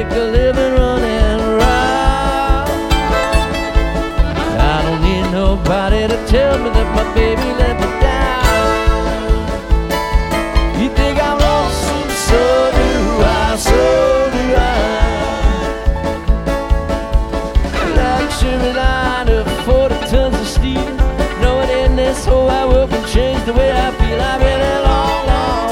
make a living running around. I don't need nobody to tell me that my baby let me down. You think I'm lonesome? So do I, so do I. Like sugar,